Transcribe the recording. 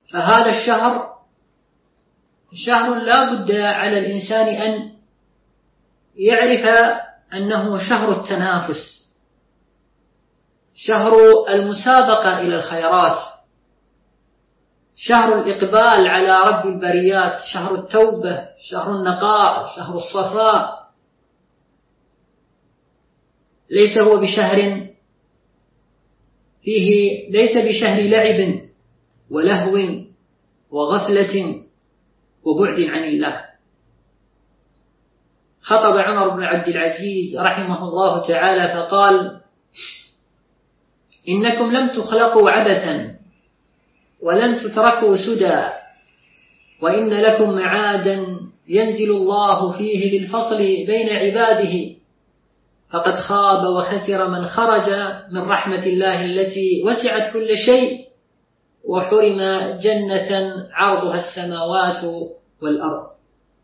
فهذا الشهر شهر لا بد على الإنسان أن يعرف أنه شهر التنافس، شهر المسابقة إلى الخيرات، شهر الإقبال على رب البريات، شهر التوبة، شهر النقاء، شهر الصفاء. ليس هو بشهر ليس بشهر لعب ولهو وغفلة وبعد عن الله. خطب عمر بن عبد العزيز رحمه الله تعالى فقال: إنكم لم تخلقوا عبثا ولن تتركوا سدى، وإن لكم معادا ينزل الله فيه للفصل بين عباده، فقد خاب وخسر من خرج من رحمة الله التي وسعت كل شيء وحرم جنة عرضها السماوات والأرض.